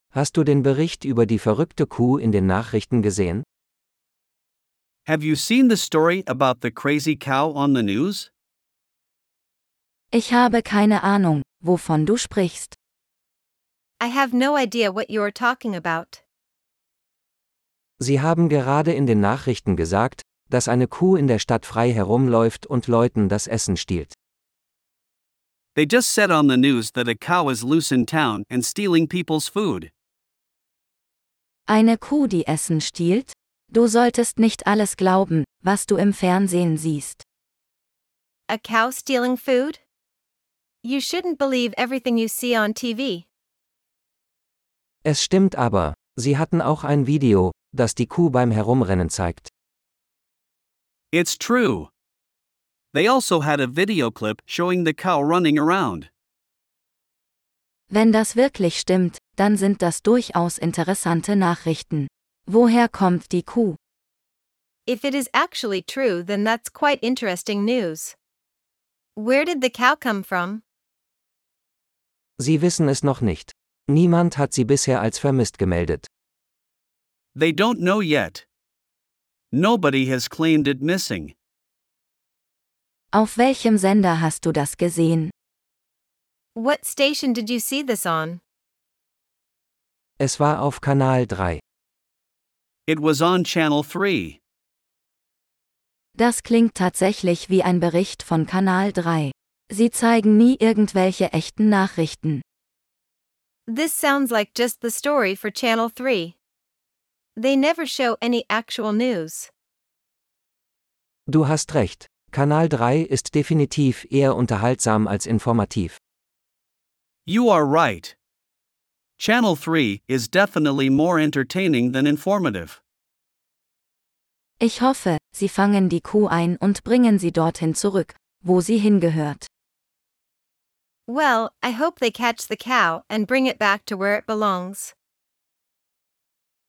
Hast du den Bericht über die verrückte Kuh in den Nachrichten gesehen? Have you seen the story about the crazy cow on the news? Ich habe keine Ahnung, wovon du sprichst. I have no idea what you are talking about. Sie haben gerade in den Nachrichten gesagt, dass eine Kuh in der Stadt frei herumläuft und Leuten das Essen stiehlt. They just said on the news that a cow is loose in town and stealing people's food. Eine Kuh, die Essen stiehlt? Du solltest nicht alles glauben, was du im Fernsehen siehst. A cow stealing food? You shouldn't believe everything you see on TV. Es stimmt aber, sie hatten auch ein Video, das die Kuh beim Herumrennen zeigt. It's true. They also had a video clip showing the cow running around. Wenn das wirklich stimmt, dann sind das durchaus interessante Nachrichten. Woher kommt die Kuh? If it is actually true, then that's quite interesting news. Where did the cow come from? Sie wissen es noch nicht. Niemand hat sie bisher als vermisst gemeldet. They don't know yet. Nobody has claimed it missing. Auf welchem Sender hast du das gesehen? What station did you see this on? Es war auf Kanal 3. It was on Channel 3. Das klingt tatsächlich wie ein Bericht von Kanal 3. Sie zeigen nie irgendwelche echten Nachrichten. This sounds like just the story for Channel 3. They never show any actual news. Du hast recht. Kanal 3 ist definitiv eher unterhaltsam als informativ. You are right. Channel 3 is definitely more entertaining than informative. Ich hoffe, sie fangen die Kuh ein und bringen sie dorthin zurück, wo sie hingehört. Well, I hope they catch the cow and bring it back to where it belongs.